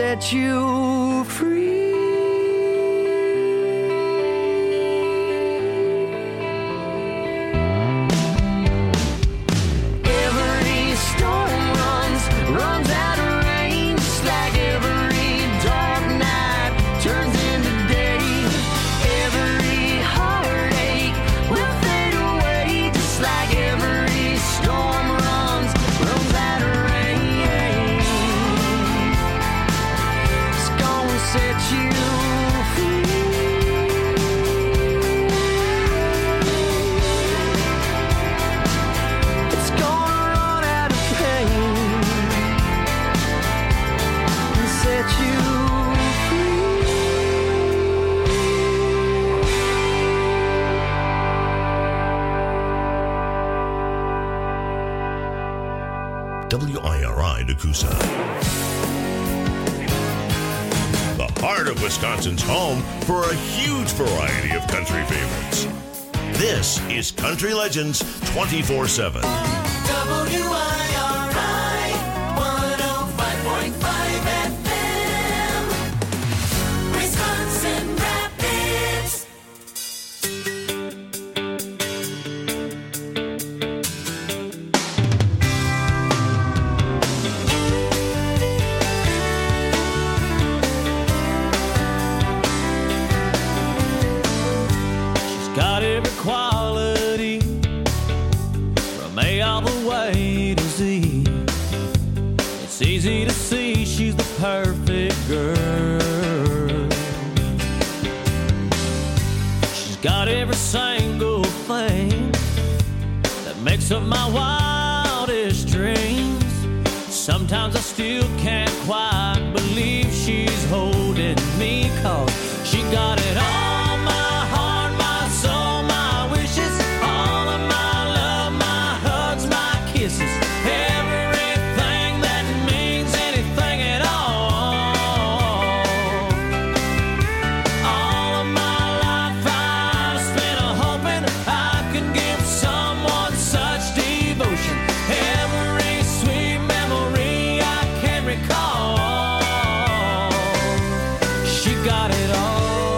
set you free. Every storm runs out of rain, just like every dark night turns into day. Every heartache will fade away, just like every storm runs out of rain. It's gonna set you free. It's gonna run out of pain and set you WIRI Nakusa. The heart of Wisconsin's home for a huge variety of country favorites. This is Country Legends 24/7. WIRI 105.5 FM, Wisconsin Rapids. She's got every quality from A all the way to Z. It's easy to see she's the perfect girl. She's got every single thing that makes up my wildest dreams. Sometimes I still can't quite believe she's holding me, 'cause she got it all, my heart, my soul, my wishes, all of my love, my hugs, my kisses, everything that means anything at all. All of my life I've spent hoping I could give someone such devotion. Every sweet memory I can recall, she got it all.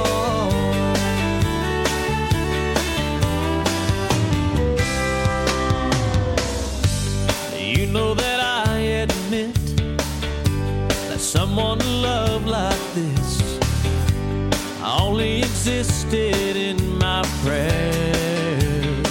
You know that I admit that someone to love like this only existed in my prayers,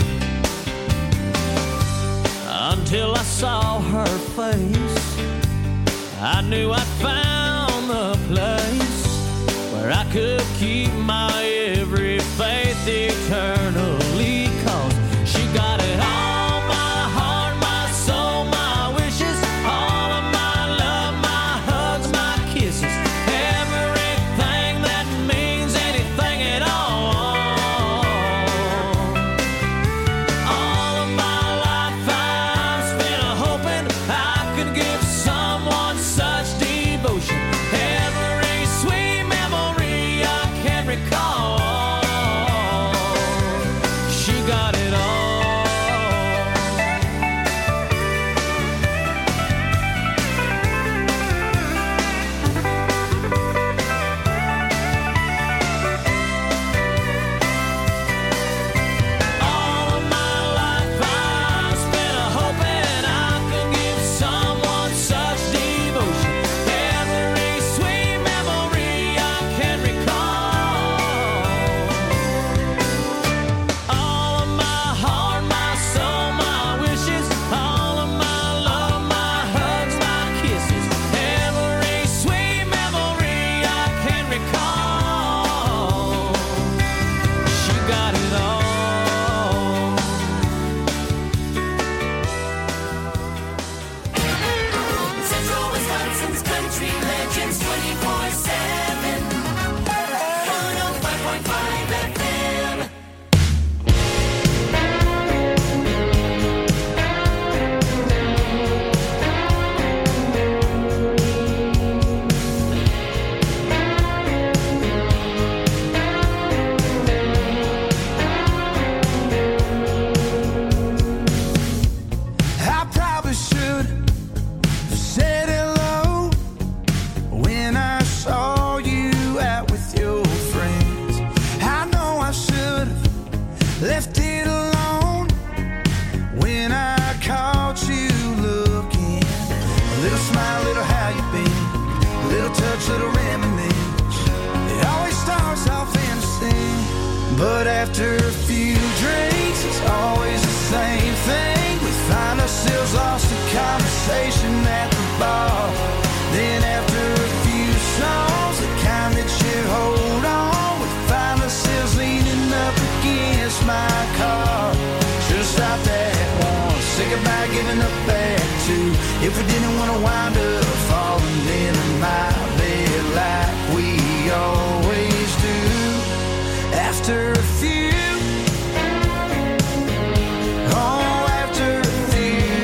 until I saw her face. I knew I'd found the place where I could keep my every faith eternally, 'cause she got it all, my heart, my soul, my wishes, all of my love, my hugs, my kisses, everything that means anything at all. All of my life I've spent hoping I could give someone such devotion. Every sweet memory I can recall, After a few drinks, it's always the same thing. We find ourselves lost in conversation at the bar. Then after a few songs, the kind that you hold on, we find ourselves leaning up against my car. Should've stopped at one, say goodbye, giving up at two. If we didn't want to wind up falling into my bed like we always do. After a few, oh, after a few,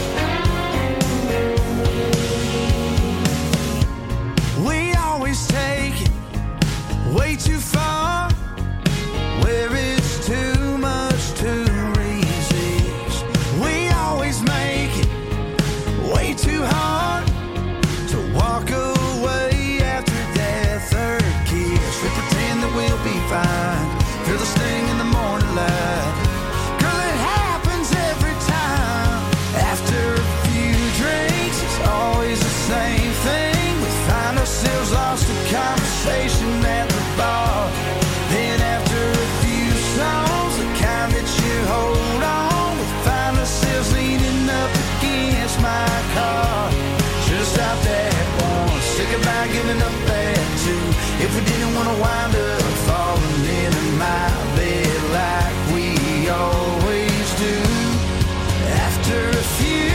we always take it way too far, where it's too much to resist. We always make it way too hard to walk away after that third kiss. We pretend that we'll be fine, feel the sting in the morning light. Girl, it happens every time. After a few drinks, it's always the same thing. We find ourselves lost in conversation at the bar. Then after a few songs, the kind that you hold on, we find ourselves leaning up against my car. Should've stopped at one, say goodbye, giving up at two. If we didn't want to wind up falling into my bed like we always do. After a few,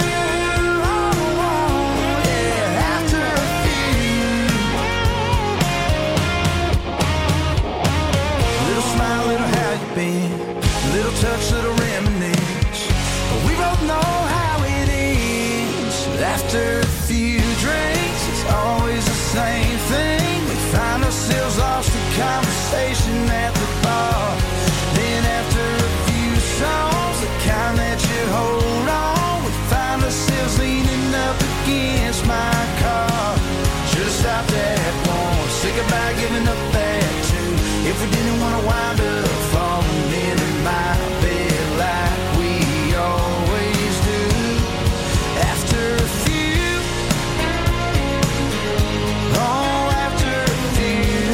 oh, yeah, after a few. Little smile, little how you been, little touch, little reminisce. But we both know how it ends. After a few drinks, it's always the same thing. We find ourselves lost in conversation at the bar. Then after a few songs, the kind that you hold on, we find ourselves leaning up against my car. Should've stopped at one, say goodbye, giving up at two. If we didn't want to wind up falling into my bed like we always do. After a few, oh, after a few.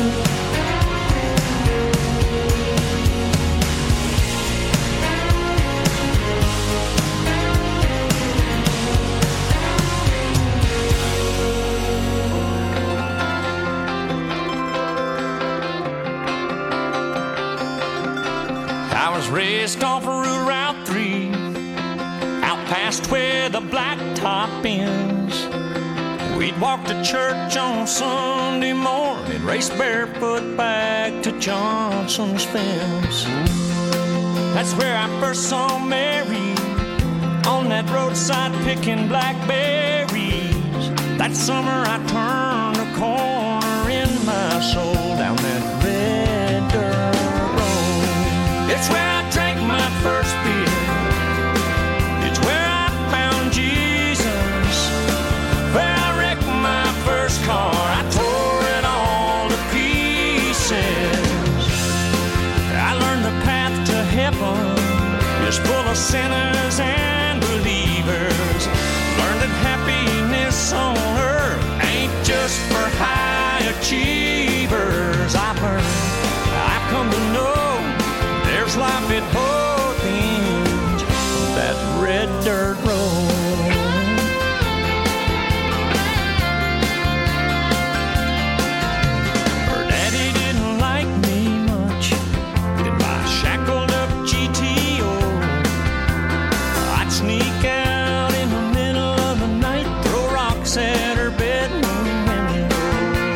I was raised off of Route 3, out past where the blacktop ends. We'd walk to church on Sunday morning, race barefoot back to Johnson's fence. That's where I first saw Mary, on that roadside picking blackberries. That summer I turned a corner in my soul, down that red dirt road. It's where I drank my first beer, it's where I found Jesus, where I wrecked my first car, I tore it all to pieces. I learned the path to heaven is full of sinners and believers. Learned that happiness on earth ain't just for high achievers. I've come to know there's life at both ends of that red dirt road. Her daddy didn't like me much in my shackled up GTO. I'd sneak out in the middle of the night, throw rocks at her bedroom window.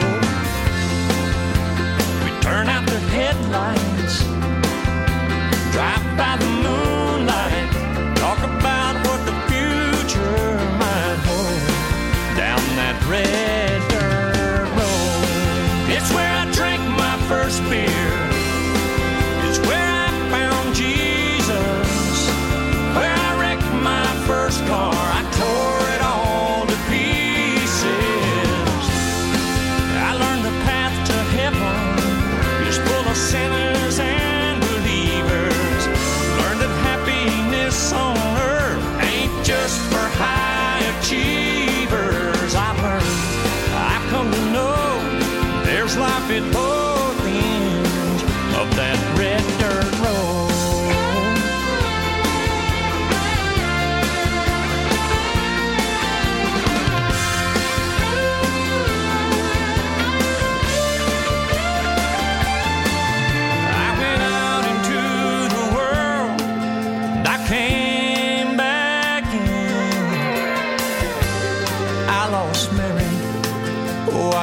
We'd turn out the headlights, drive by the moonlight, talk about what the future might hold, down that red dirt road. It's where I drank my first beer, it's where I found Jesus, where I wrecked my first car, I tore it all to pieces. I learned the path to heaven is full of sinners and believers. Learned that happiness on earth ain't just for high achievers. I've come to know there's life at both ends of that red dirt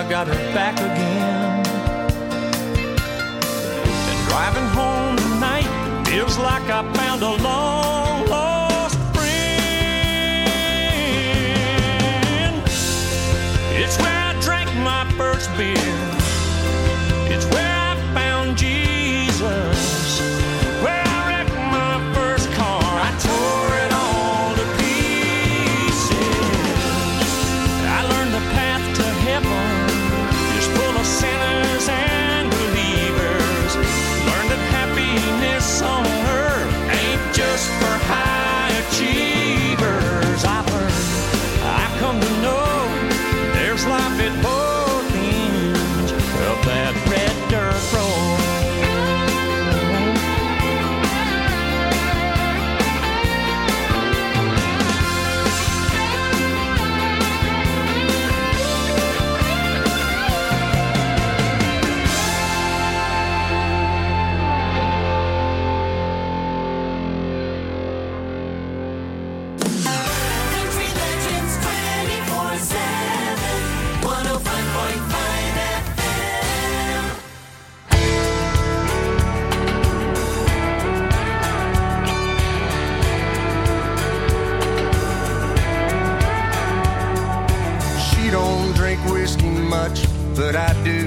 I got her back again. And driving home tonight feels like I found a long lost friend. It's where I drank my first beer. It's where I found Jesus. Where I wrecked my first car. I tore it all to pieces. I learned the path to heaven is full of sinners and believers. Learned that happiness on earth ain't just for high achievers. I've learned, I've come to know there's life at both ends of that red dirt road. Country Legends 24/7, 105.5 FM. She don't drink whiskey much, but I do.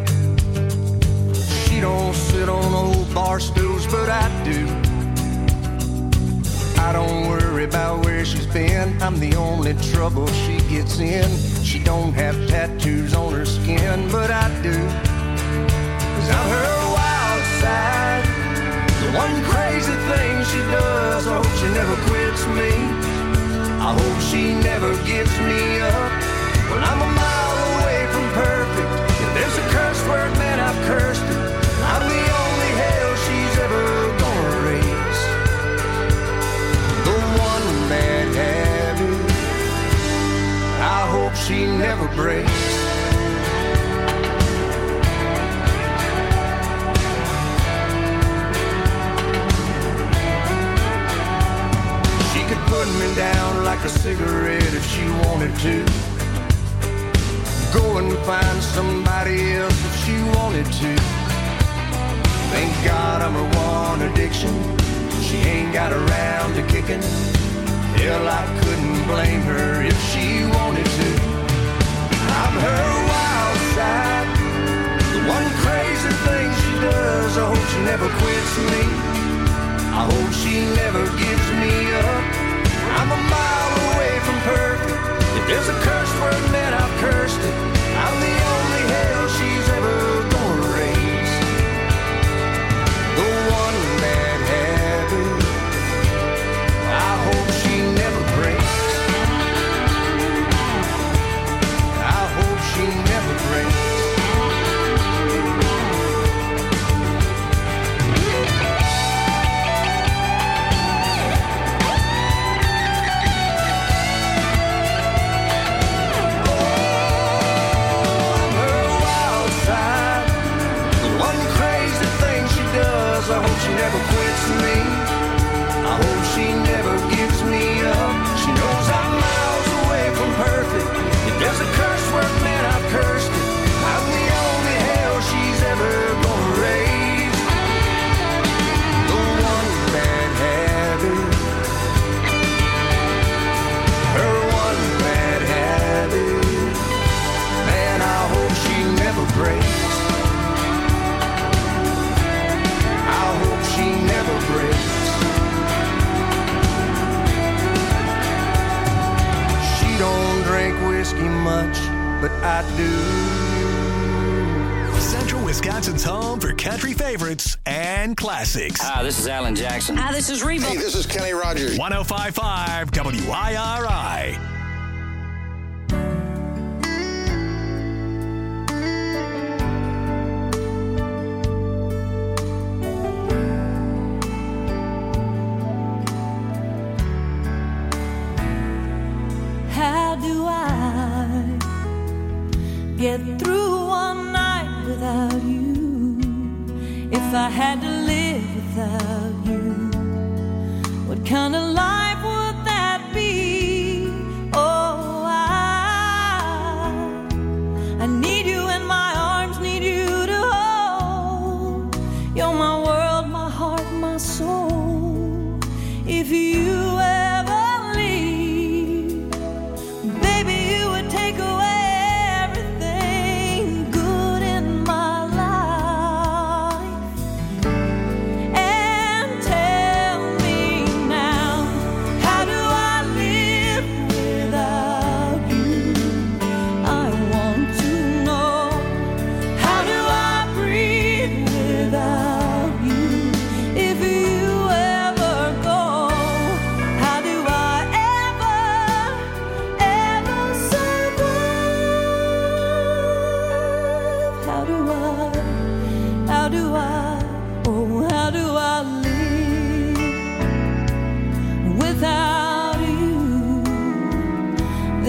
She don't sit on old bar stools, but I do. I don't worry about where she's been. I'm the only trouble she gets in. She don't have tattoos on her skin, but I do. 'Cause I'm her wild side. The one crazy thing she does. I hope she never quits me. I hope she never gives me up. Well, I'm a mile away from perfect. If there's a curse word, man, I've cursed it. I'm the only hell she's ever gonna raise. The one bad habit I hope she never breaks. She could put me down like a cigarette if she wanted to. Go and find somebody else if she wanted to. Thank God I'm her one addiction. She ain't got around to kicking. Hell, I couldn't blame her if she wanted to. I'm her wild side. The one crazy thing she does. I hope she never quits me. I hope she never gives me up. I'm a mile away from perfect. If there's a curse word, man, I've cursed it. I'm the only hell she's ever gonna raise. The one bad habit I hope she never breaks. I hope she never breaks. I hope she never quits me. I hope she never gives me up. She knows I'm miles away from perfect. If there's a curse word, man, I've cursed it. I'm the only hell she's ever gonna raise. The one bad habit. Her one bad habit. Man, I hope she never breaks. She never breaks. She don't drink whiskey much, but I do. Central Wisconsin's home for country favorites and classics. Hi, this is Alan Jackson. Hi, this is Reba. Hey, this is Kenny Rogers. 105.5 WIRI. How do I get through one night without you? If I had to live without you, what kind of life would that be? Oh, I need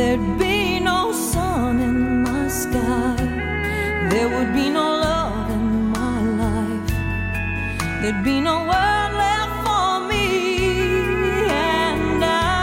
there'd be no sun in my sky. There would be no love in my life. There'd be no world left for me. And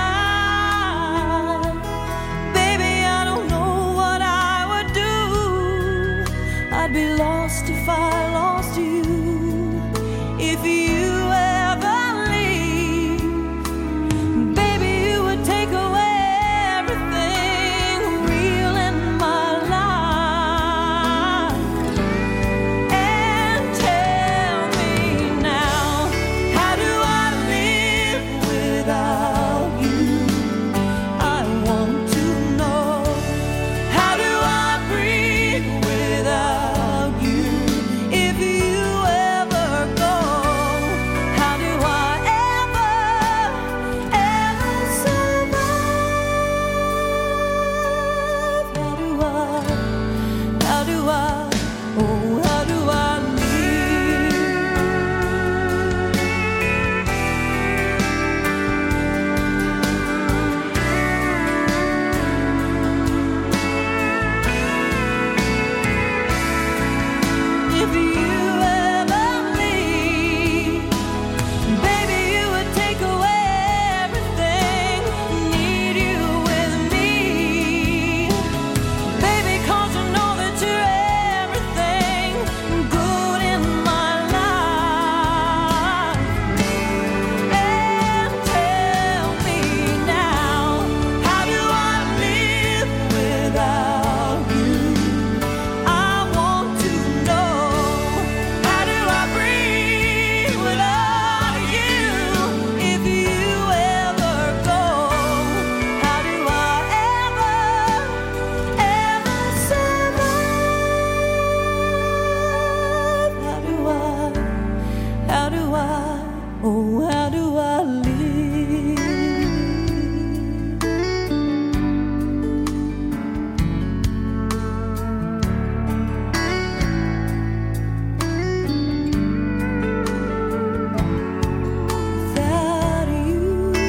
baby, I don't know what I would do. I'd be lost if I lost you. If you ever leave, baby, you would take away everything real in my life. And tell me now, how do I live without you? I want to know. How do I breathe without you? If you ever go, how do I ever survive? How do I, oh, how do I if you ever leave, baby, you would take away everything. Need you with me, baby, 'cause you know that you're everything good in my life. And tell me now, how do I live without you? I want to know. How do I breathe without you? If you ever go, how do I ever survive? How do I, oh, how do I live? Without you.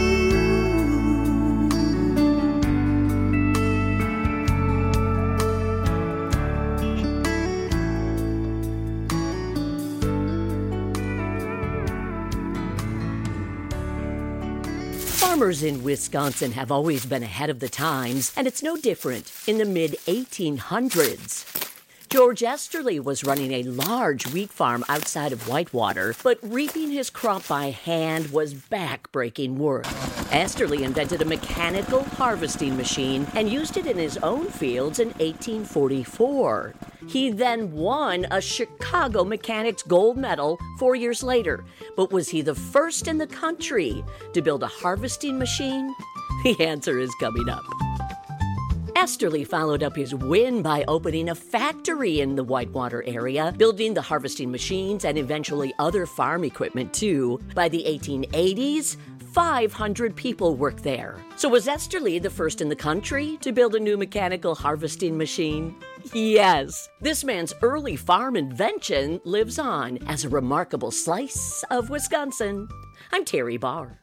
Farmers in Wisconsin have always been ahead of the times, and it's no different in the mid-1800s. George Esterly was running a large wheat farm outside of Whitewater, but reaping his crop by hand was back-breaking work. Esterly invented a mechanical harvesting machine and used it in his own fields in 1844. He then won a Chicago Mechanics Gold Medal 4 years later. But was he the first in the country to build a harvesting machine? The answer is coming up. Esterly followed up his win by opening a factory in the Whitewater area, building the harvesting machines and eventually other farm equipment too. By the 1880s, 500 people worked there. So was Esterly the first in the country to build a new mechanical harvesting machine? Yes. This man's early farm invention lives on as a remarkable slice of Wisconsin. I'm Terry Barr.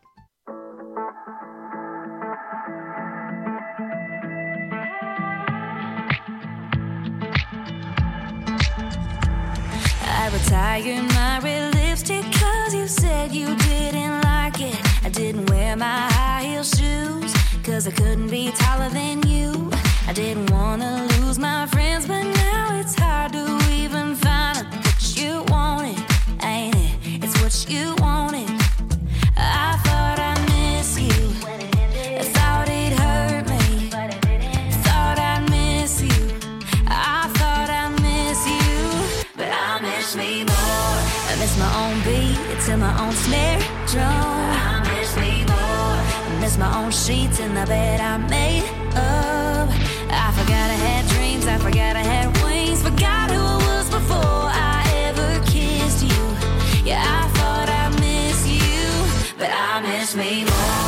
I retired my red lipstick 'cause you said you didn't like it. I didn't wear my high heel shoes 'cause I couldn't be taller than you. I didn't wanna lose my friends, but now it's hard to even find what you wanted, ain't it? It's what you wanted. I thought I miss you. I thought it hurt me. Thought I'd miss you. I thought I miss you, but I miss me more. I miss my own beat to my own snare drum. I miss me more. I miss my own sheets in the bed I made up. I forgot I had dreams. I forgot I had wings. Forgot who I was before I ever kissed you. Yeah, I thought I miss you, but I miss me more.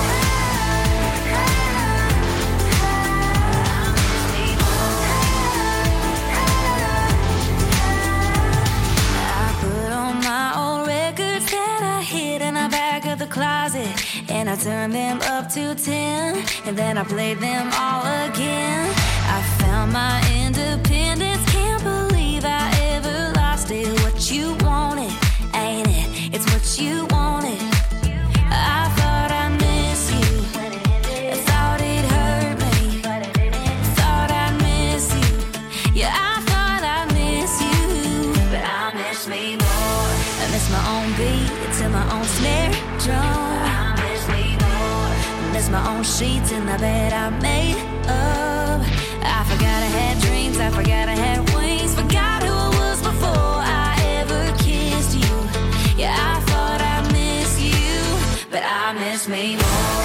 closet and I turned them up to 10, and then I played them all again. I found my independence, can't believe I ever lost it. What you wanted, ain't it? It's what you wanted. I thought I missed you, I thought it hurt me, thought I miss you. Yeah, I thought I miss you, but I miss me more. I miss my own beat to my own snare drum. I miss me more. I miss my own sheets in the bed I made up. I forgot I had dreams, I forgot I had wings, forgot who I was before I ever kissed you. Yeah, I thought I missed you, but I miss me more.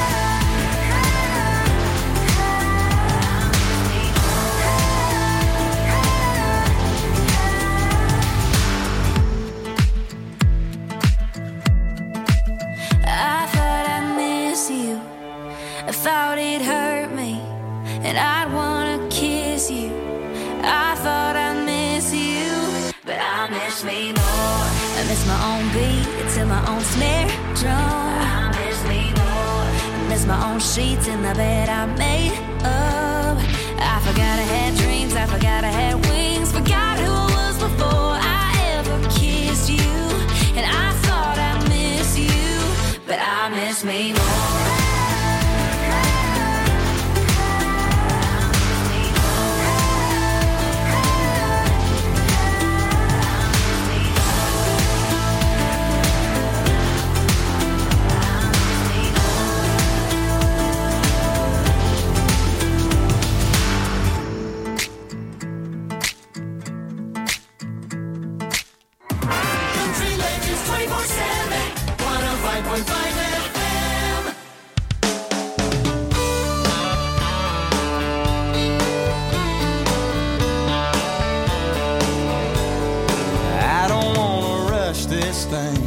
I thought it hurt me, and I'd wanna kiss you. I thought I miss you, but I miss me more. I miss my own beat to my own snare drum. I miss me more. I miss my own sheets in the bed I made up. I forgot I had dreams, I forgot I had wings, forgot who I was before I ever kissed you. And I thought I miss you, but I miss me more. I don't wanna rush this thing,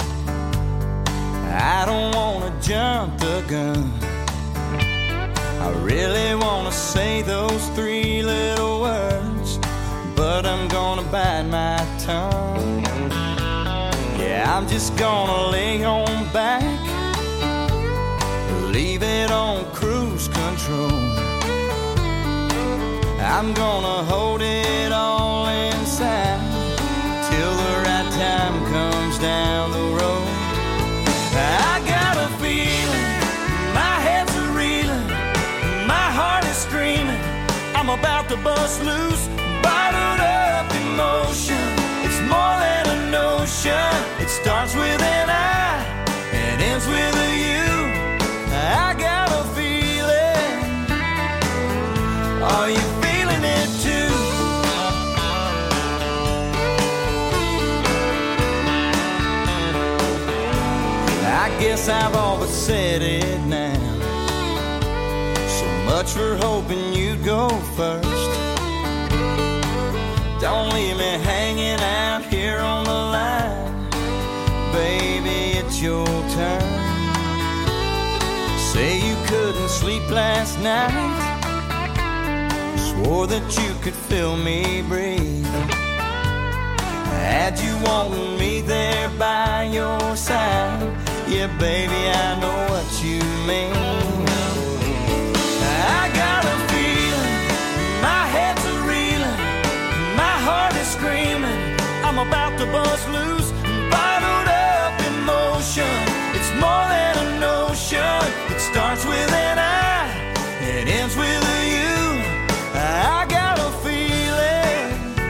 I don't wanna jump the gun. I really wanna say those three little words, but I'm gonna bite my tongue. Yeah, I'm just gonna lay on back, leave it on cruise control. I'm gonna hold it all inside till the right time comes down the road. I got a feeling, my head's a reeling, my heart is screaming, I'm about to bust loose, bottled up emotion. It's more than a notion, it starts with an I and ends with a you. I got a feeling, are you feeling it too? I guess I've all but said it now. So much for hoping you'd go first. Don't leave me hanging out here on the line. Baby, it's your turn. Say you couldn't sleep last night, swore that you could feel me breathe. Had you wanting me there by your side, yeah, baby, I know what you mean. I got a feeling, my head's a reeling, my heart is screaming, I'm about to bust loose, bottled up emotion. It's more than a notion, it starts with an I, it ends with a you. I got a feeling,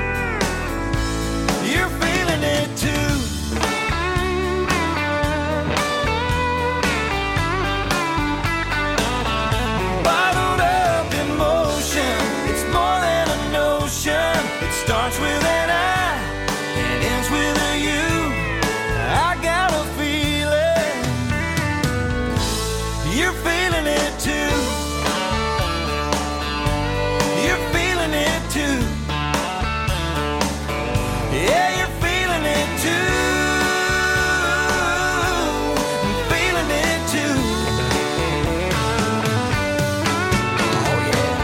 you're feeling it too. Bottled up emotion, it's more than a notion. It starts with an I, it ends with a you. I got a feeling, you're feeling it too. You're feeling it too. Yeah, you're feeling it too. I'm feeling it too. Oh yeah.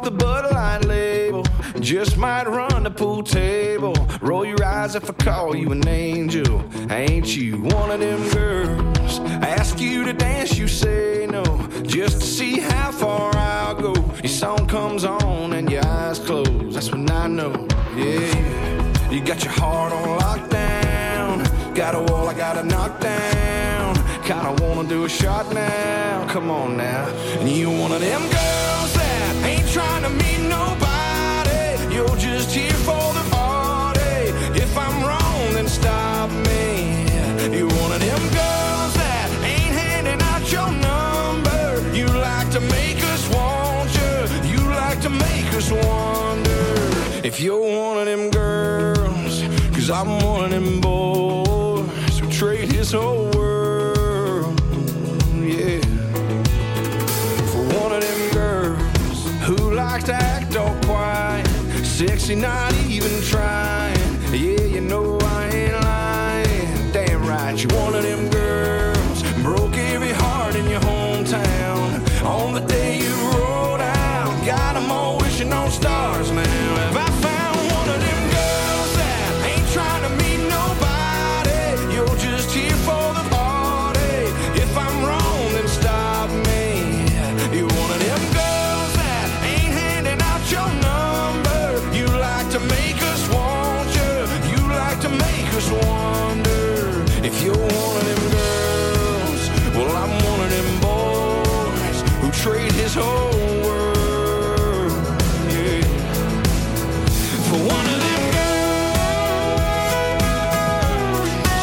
the Bud Light label. Just might run the pool table. Roll your eyes if I call you an angel. Ain't you one of them girls? Ask you to dance, you say no. Just to see how far I'll go. Your song comes on and your eyes close. That's when I know, yeah. You got your heart on lockdown. Got a wall I gotta knock down. Kinda wanna do a shot now. Come on now. And you one of them girls that ain't trying to meet nobody. You're just here for the party. If I'm wrong, then stop me. You're one of them girls that ain't handing out your number. You like to make us want you. You like to make us wonder if you're one of them girls. 'Cause I'm one of them boys who trade his whole world, yeah, for one of them girls who like to act all quiet, sexy, not even trying. Yeah, you know I ain't lying. Damn right, you're one of them girls. Broke every heart in your hometown on the day you rolled out. Got them all wishing on stars now. Have I found one of them girls that ain't trying to meet nobody? You're just here for the party. If I'm wrong, then stop me. You're one of them girls that ain't handing out your number. You like to make us want you. You like to make us wonder if you're one of them girls. Well, I'm one of them boys who trade his whole world, yeah, for one of them girls.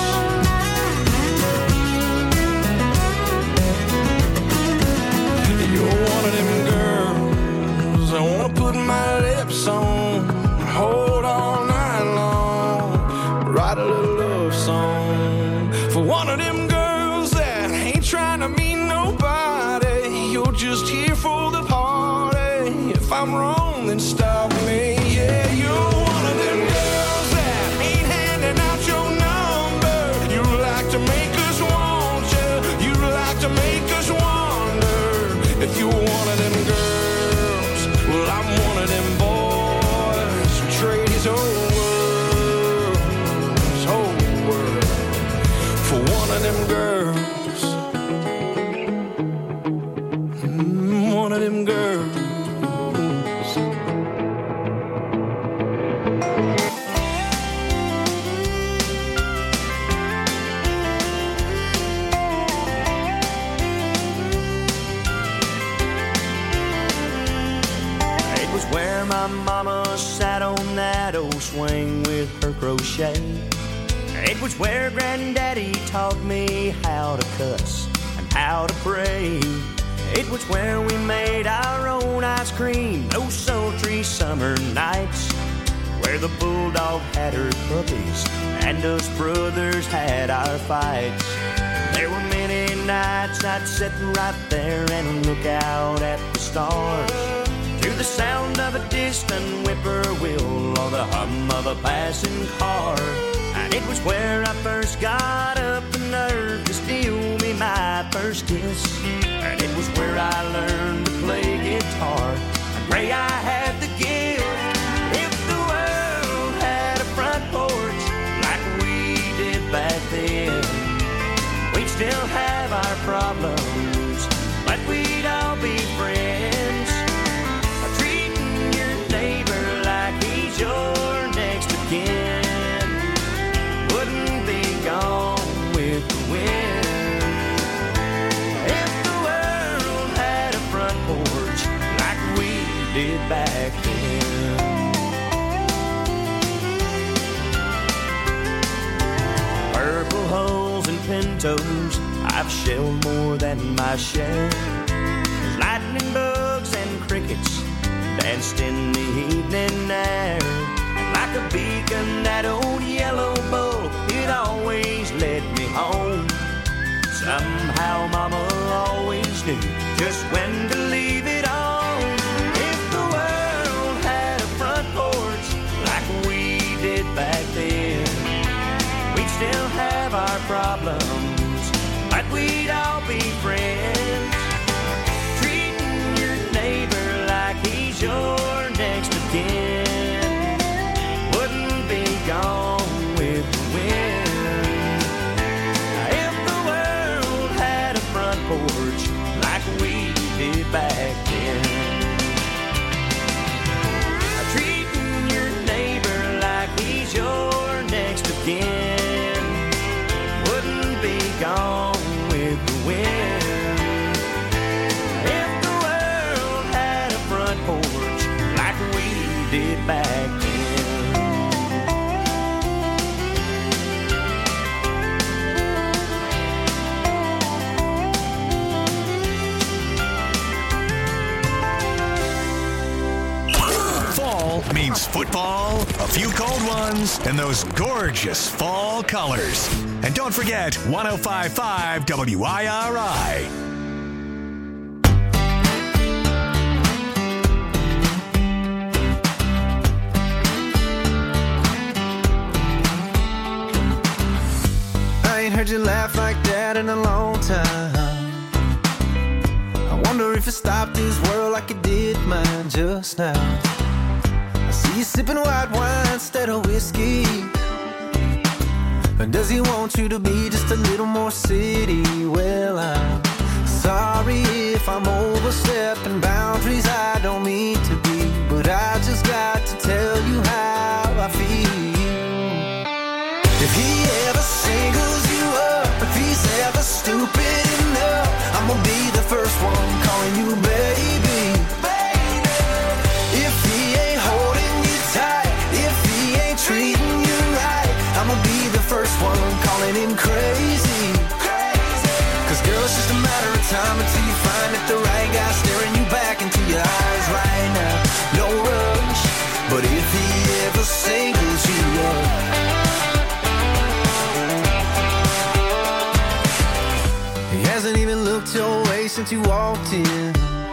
You're one of them girls I wanna put my lips on, hold all night long, write a little love song for one of them girls that ain't trying to meet nobody. You're just here for the party. If I'm wrong, then stop me. Yeah, you're one of them girls that ain't handing out your number. You like to make us want you. You like to make us wonder if you're one of them girls. Well, I'm one of them boys who trade his whole world for one of them girls. One of them girls. It was where my mama sat on that old swing with her crochet. It was where Granddaddy taught me how to cuss and how to pray. It was where we made our own ice cream those sultry summer nights, where the bulldog had her puppies and us brothers had our fights. There were many nights I'd sit right there and look out at the stars, to the sound of a distant whippoorwill or the hum of a passing car. And it was where I first got up the nerve to steal me my first kiss. And it was where I learned to play guitar and pray I had the gift. If the world had a front porch like we did back then, we'd still have our problems, but we'd all be friends. Treating your neighbor like he's your next of kin wouldn't be gone with the wind. If the world had a front porch like we did back then. Purple hulls and pintos I've shelled more than my share. There's lightning bugs and crickets danced in the evening air. And like a beacon, that old yellow bull, it always led me home. Somehow Mama always knew just when to leave it on. If the world had a front porch like we did back then, we'd still have our problems, but we'd all be friends. Treating your neighbor like he's yours again. Wouldn't be gone with the wind. If the world had a front porch like we did back then. Treating your neighbor like he's your next of kin. Wouldn't be gone with the wind. If the world had a front porch like we did back then. Fall means football, a few cold ones, and those gorgeous fall colors. And don't forget 105.5 WIRI. I ain't heard you laugh like that in a long time. I wonder if it stopped this world like it did mine just now. I see you sipping white wine instead of whiskey. And does he want you to be just a little more city? Well, I'm sorry if I'm overstepping boundaries I don't mean to be, but I just got to tell you how I feel. If he ever singles you up, if he's ever stupid enough, I'm gonna be the first one calling you baby. If he ain't holding you tight, if he ain't treating you right, I'm gonna be the first one calling him crazy. Cause girl, it's just a matter of time until you find that the right guy staring you back into your eyes right now. No rush, but if he ever singles you up, he hasn't even looked your way since you walked in.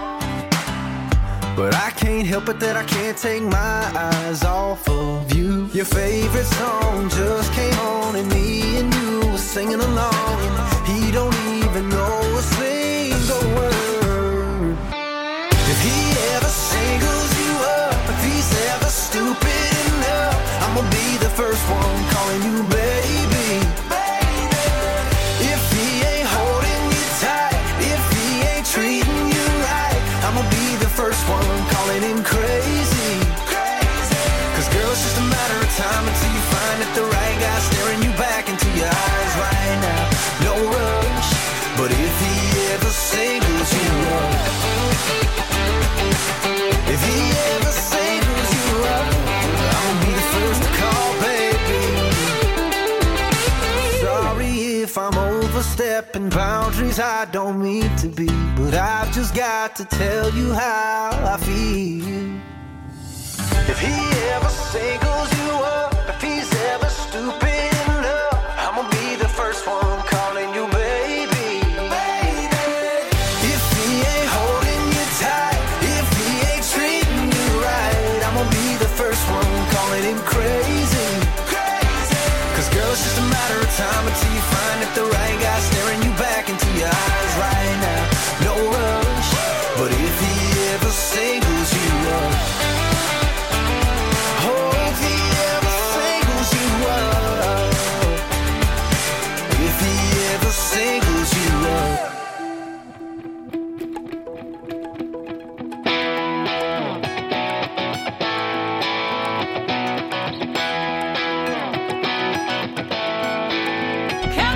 But I can't help it that I can't take my eyes off of you. Your favorite song just came on and me and you were singing along, and he don't even know a single word. If he ever singles you up, if he's ever stupid enough, I'm gonna be the first one calling you baby. If he ain't holding you tight, if he ain't treating you right, I'm gonna be the first one calling him crazy. Cause girl, it's just a matter of time until you find that the right guy staring you back into your eyes right now. No rush, but if he ever singles you up, if he ever singles you up, I'm gonna be the first to call, baby. Sorry if I'm overstepping boundaries I don't mean to be, but I've just got to tell you how I feel. If he ever singles you up, if he's ever stupid enough, I'm gonna be the first one calling you baby. If he ain't holding you tight, if he ain't treating you right, I'm gonna be the first one calling him crazy. Cause girl, it's just a matter of time until you find that the right guy staring you back into your eyes right now. No rush, but if he ever singles you up, oh, if he ever singles you up, if he ever singles you up. Come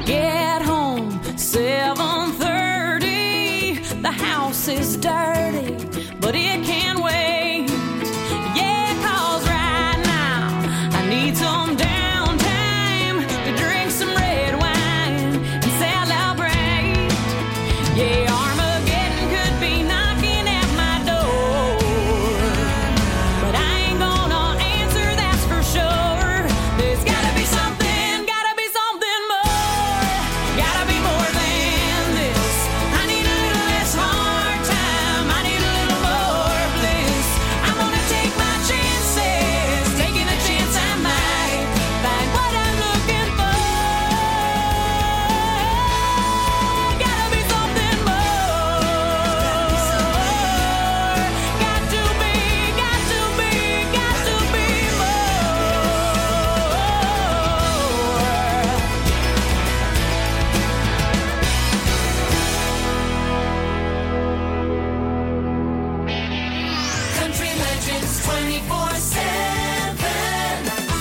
Get home 7:30. The house is dirty, but it can wait. Yeah, 'cause right now I need some downtime to drink some red wine and celebrate. Yeah, Armageddon could be knocking at my door, but I ain't gonna answer, that's for sure. There's gotta be something more, gotta be more than this. I need a little less hard time, I need a little more bliss. I'm gonna take my chances, taking a chance I might find what I'm looking for. Gotta be something more, got to be more. Country Legends 24/7.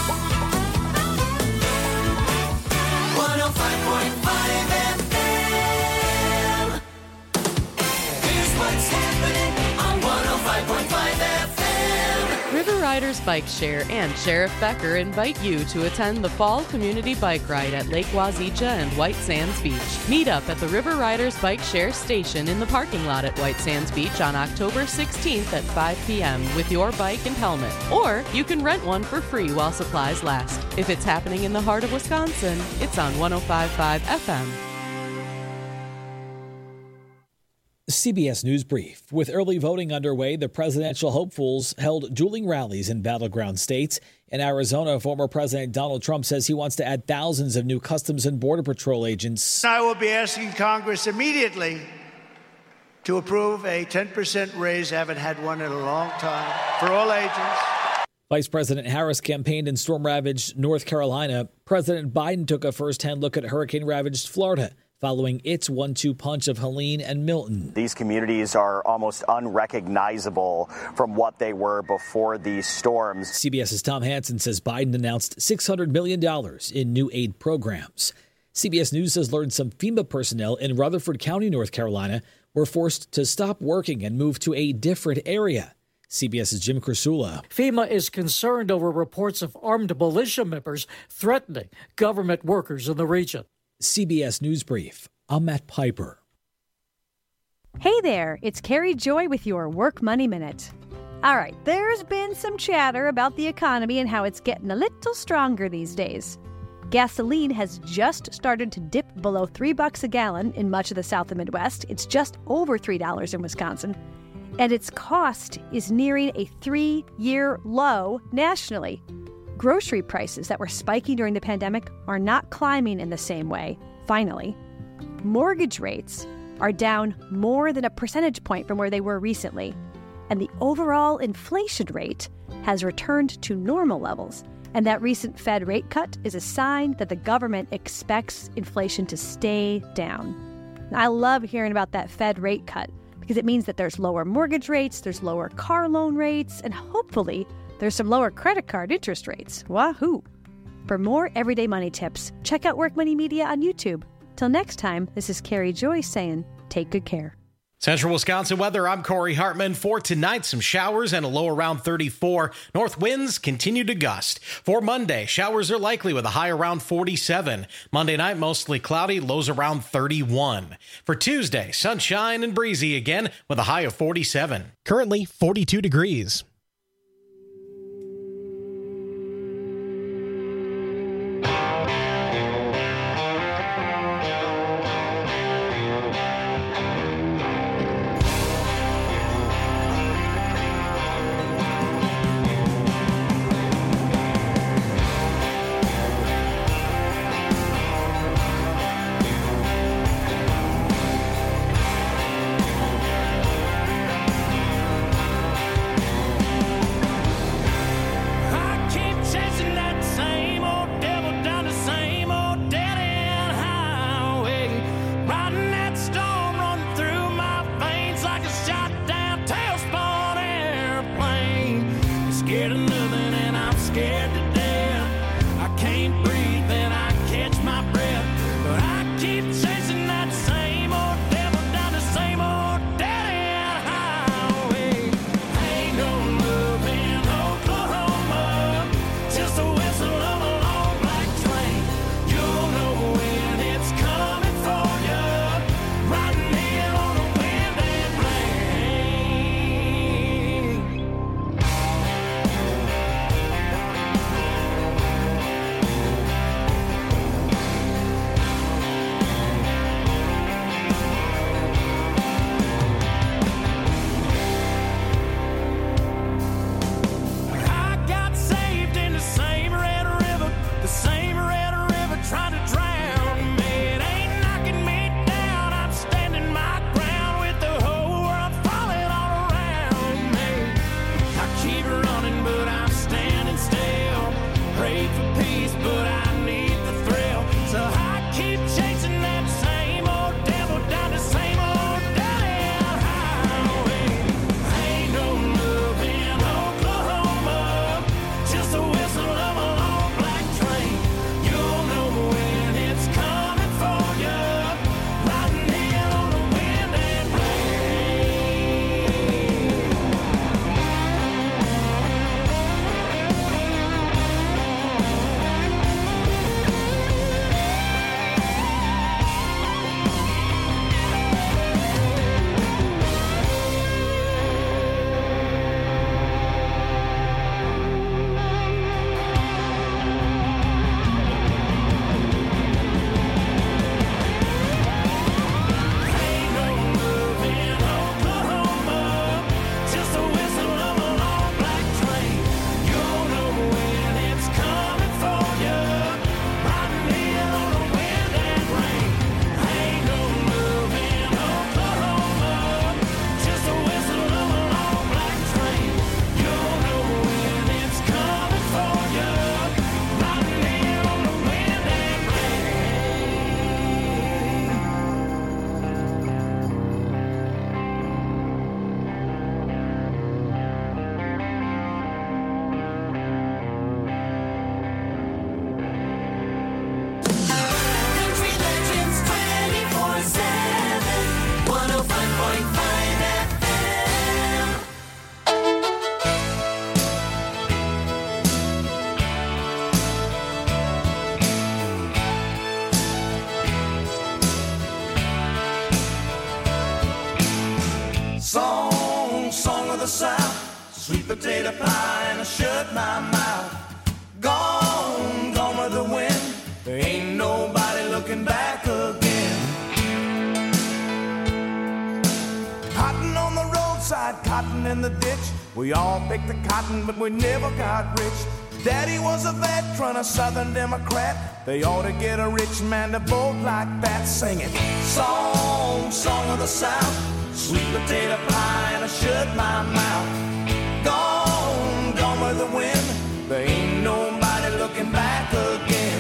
105.5 FM. Here's what's happening on 105.5 FM. River Riders Bike Share and Sheriff Becker invite you to attend the Fall Community Bike Ride at Lake Wazeecha and White Sands Beach. Meet up at the River Riders Bike Share station in the parking lot at White Sands Beach on October 16th at 5 p.m. with your bike and helmet. Or you can rent one for free while supplies last. If it's happening in the heart of Wisconsin, it's on 105.5 FM. CBS News Brief. With early voting underway, the presidential hopefuls held dueling rallies in battleground states. In Arizona, former President Donald Trump says he wants to add thousands of new Customs and Border Patrol agents. I will be asking Congress immediately to approve a 10% raise. I haven't had one in a long time for all agents. Vice President Harris campaigned in storm-ravaged North Carolina. President Biden took a first-hand look at hurricane-ravaged Florida, following its 1-2 punch of Helene and Milton. These communities are almost unrecognizable from what they were before these storms. CBS's Tom Hansen says Biden announced $600 million in new aid programs. CBS News has learned some FEMA personnel in Rutherford County, North Carolina, were forced to stop working and move to a different area. CBS's Jim Krasula. FEMA is concerned over reports of armed militia members threatening government workers in the region. CBS News Brief. I'm Matt Piper. Hey there, it's Carrie Joy with your Work Money Minute. All right, there's been some chatter about the economy and how it's getting a little stronger these days. Gasoline has just started to dip below $3 a gallon in much of the South and Midwest. It's just over $3 in Wisconsin. And its cost is nearing a 3-year low nationally. Grocery prices that were spiking during the pandemic are not climbing in the same way, finally. Mortgage rates are down more than a percentage point from where they were recently. And the overall inflation rate has returned to normal levels. And that recent Fed rate cut is a sign that the government expects inflation to stay down. I love hearing about that Fed rate cut because it means that there's lower mortgage rates, there's lower car loan rates, and hopefully there's some lower credit card interest rates. Wahoo! For more everyday money tips, check out Work Money Media on YouTube. Till next time, this is Carrie Joy saying, take good care. Central Wisconsin weather, I'm Corey Hartman. For tonight, some showers and a low around 34. North winds continue to gust. For Monday, showers are likely with a high around 47. Monday night, mostly cloudy, lows around 31. For Tuesday, sunshine and breezy again with a high of 47. Currently 42 degrees. sweet potato pie, and I shut my mouth. Gone, gone with the wind. There ain't nobody looking back again. Cotton on the roadside, cotton in the ditch. We all picked the cotton, but we never got rich. Daddy was a veteran, a Southern Democrat. They ought to get a rich man to vote like that. Sing it. Song, song of the South. Sweet potato pie, and I shut my mouth. Gone, gone with the wind. There ain't nobody looking back again.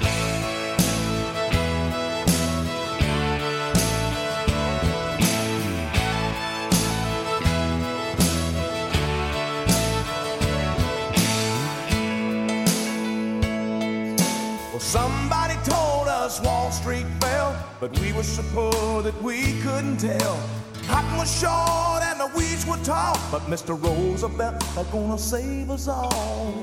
Well, somebody told us Wall Street fell, but we were so poor that we couldn't tell. Cotton was short and the weeds were tall, but Mr. Roosevelt is gonna save us all.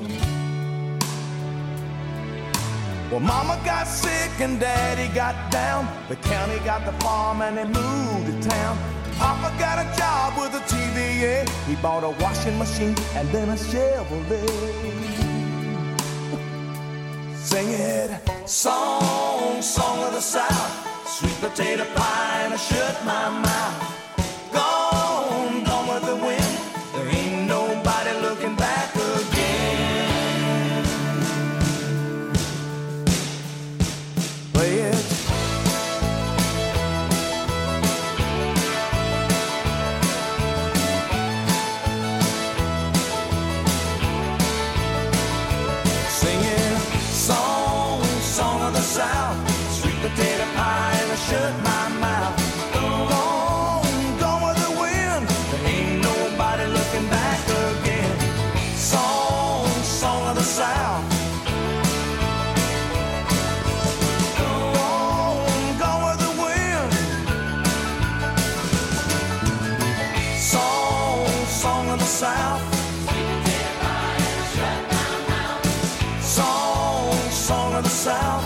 Well, Mama got sick and Daddy got down. The county got the farm and they moved to town. Papa got a job with a TVA. He bought a washing machine and then a Chevrolet. Sing it. Song, song of the South. Sweet potato pie, and I shut my mouth. Gone, gone with the wind. There ain't nobody looking back again. Play it. Singing song, song of the South. Sweet potato pie, and I shut my mouth. Gone, gone with the wind. There ain't nobody looking back again. Song, song of the South. Gone, gone with the wind. Song, song of the South. Song, song of the South.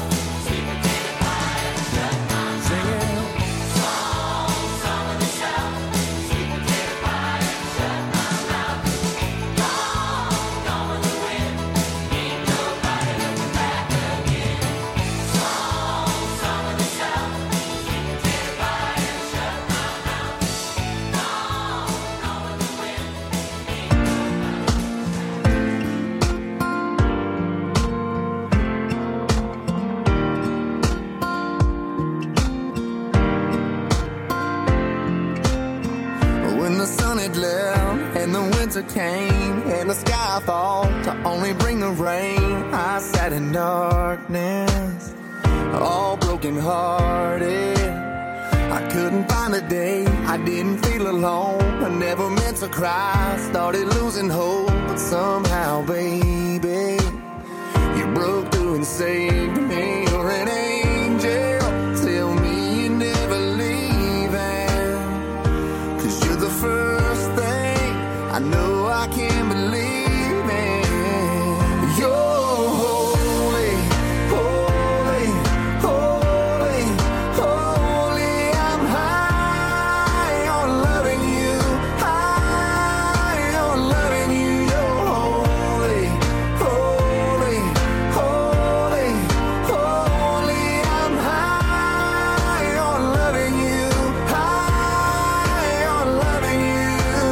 Came and the sky thought to only bring the rain. I sat in darkness, all broken hearted. I couldn't find a day I didn't feel alone. I never meant to cry, started losing hope, but somehow, baby, you broke through and saved me. You're an angel, tell me you're never leaving, 'cause you're the first thing I know I can't believe in. You're holy, holy, holy, holy. I'm high on loving you, high on loving you. You're holy, holy, holy, holy. I'm high on loving you, high on loving you.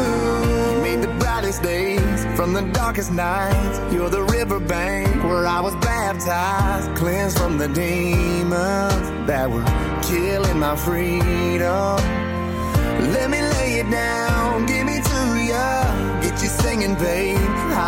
Days from the darkest nights, you're the riverbank where I was baptized, cleansed from the demons that were killing my freedom. Let me lay it down, give me to ya, get you singing, babe.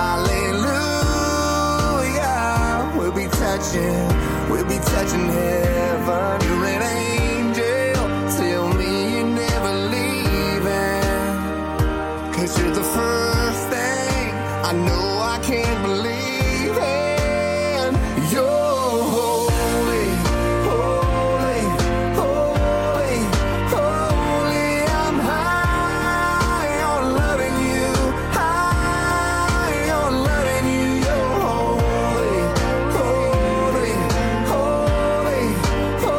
Hallelujah. We'll be touching heaven. You're an angel, tell me you're never leaving, 'cause you're the first thing I know I can't believe in. You're holy, holy, holy, holy. I'm high on loving you, high on loving you. You're holy, holy, holy, holy.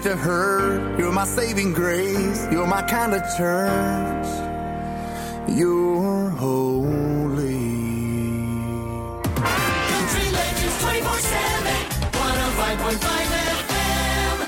to hurt. You're my saving grace. You're my kind of church. You're holy. Country Legends 24/7, 105.5 FM.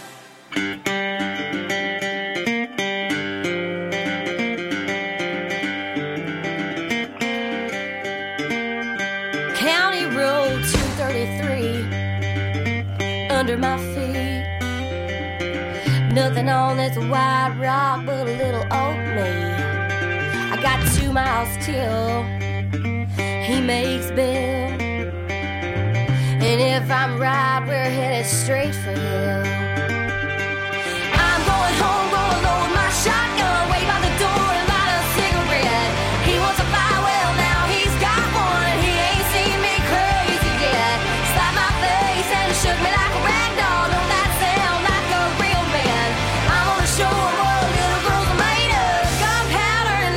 County Road 233 under my feet. Nothing on this white rock but a little old me. I got 2 miles till he makes bail. And if I'm right, we're headed straight for him. I'm going home, gonna load my shotgun, wait by the door and light a cigarette. He wants a fire, well now he's got one, and he ain't seen me crazy yet. Slapped my face and shook me like a rag doll. Don't that sound like a real man? I'm gonna show him what little girls are made of, gunpowder and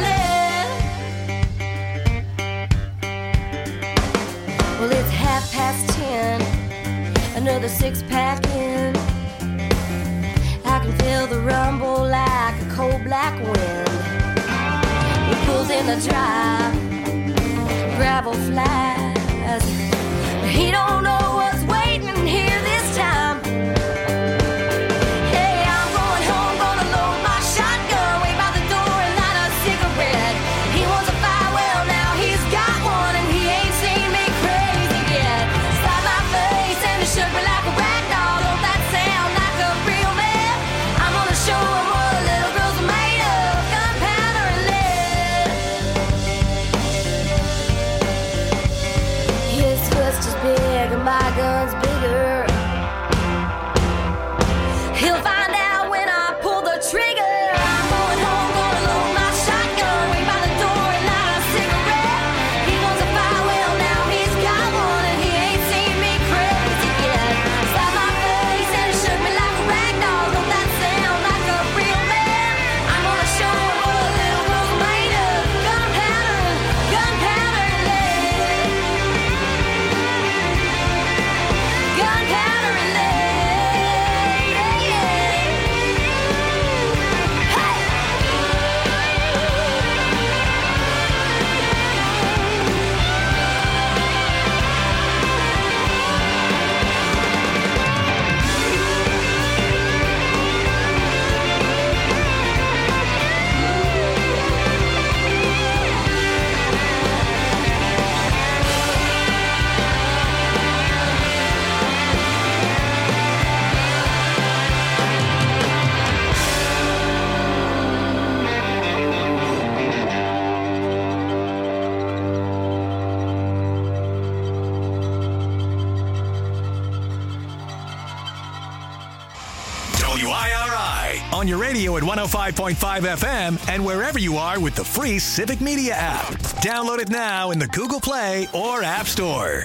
lead. Well, it's 10:30, another 6-pack in. I can feel the rumble like a cold black wind. He pulls in the drive, gravel flies. He don't know what's waiting here this time. Hey, I'm going home, gonna load my shotgun, wait by the door and light a cigarette. He wants a fire, well now he's got one, and he ain't seen me crazy yet. Slapped my face and he shook me like a rag doll. Don't that sound like a real man? I'm gonna show him what little girls are made of, gunpowder and lead. His fist is big and my gun's bigger. He'll find out when I pull the trigger. I'm going home, gonna load my shotgun, wait by the door and light a cigarette. He wants a fire, well now he's got one, and he ain't seen me crazy yet. Slapped my face and he shook me like a rag doll. Don't that sound like a real man? I'm gonna show him what little girls are made of, gunpowder and lead. Gunpowder and lead. Yeah, yeah. WIRI on your radio at 105.5 FM and wherever you are with the free Civic Media app. Download it now in the Google Play or App Store.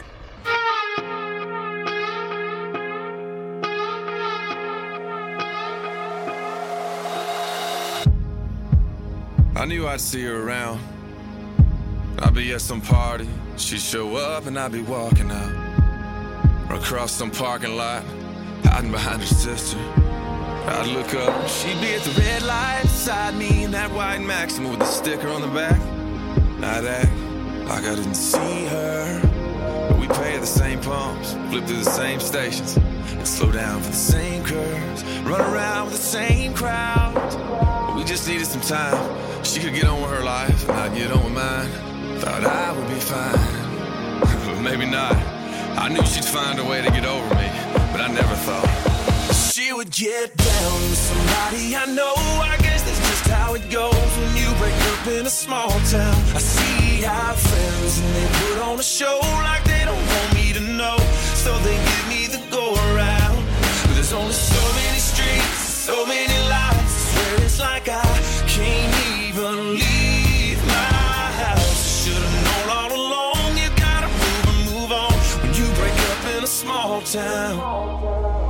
I knew I'd see her around. I'd be at some party, she'd show up and I'd be walking out. Or across some parking lot, hiding behind her sister. I'd look up, she'd be at the red light beside me in that white Maxima with the sticker on the back. I'd act like I didn't see her, but we pay at the same pumps, flip through the same stations, and slow down for the same curves, run around with the same crowds. But we just needed some time. She could get on with her life, and I'd get on with mine. Thought I would be fine, but maybe not. I knew she'd find a way to get over me, but I never thought she would get down with somebody I know. I guess that's just how it goes when you break up in a small town. I see our friends and they put on a show like they don't want me to know, so they give me the go around. But there's only so many streets, so many lights. I swear it's like I can't even leave my house. Should've known all along, you gotta move on when you break up in a small town.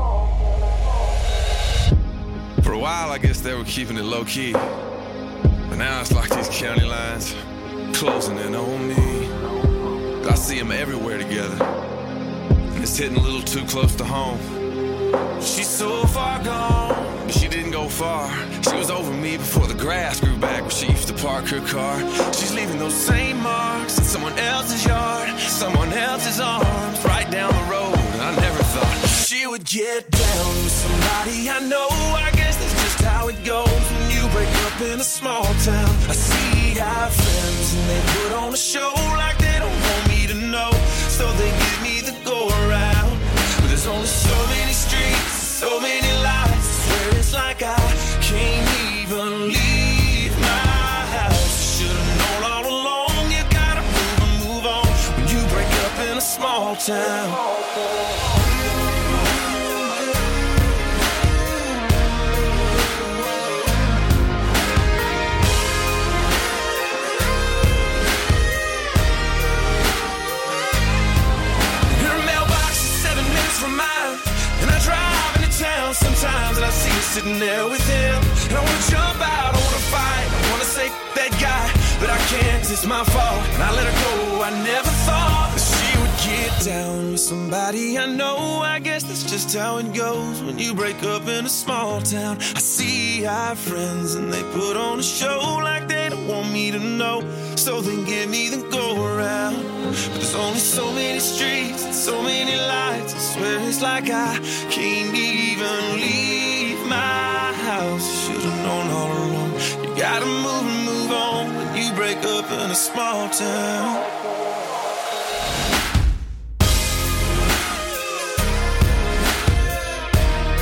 For a while, I guess they were keeping it low-key, but now it's like these county lines closing in on me. I see them everywhere together, and it's hitting a little too close to home. She's so far gone, but she didn't go far. She was over me before the grass grew back where she used to park her car. She's leaving those same marks in someone else's yard, someone else's arms, right down the road. I never thought she would get down with somebody I know. I guess that's just how it goes when you break up in a small town. I see our friends and they put on a show like they don't want me to know, so they give me the go around. But there's only so many streets, so many lights, I swear it's like I can't even leave my house. Should've known all along, you gotta move on when you break up in a small town. From mine, and I drive into town sometimes, and I see her sitting there with him, and I wanna jump out, I wanna fight, I wanna say that guy, but I can't, 'cause it's my fault, and I let her go. I never thought that she would get down with somebody I know. I guess that's just how it goes when you break up in a small town. I see our friends and they put on a show like they don't want me to know, so they give me the go around. But there's only so many streets and so many lights, I swear it's like I can't even leave my house. Should've known all along, you gotta move and move on when you break up in a small town.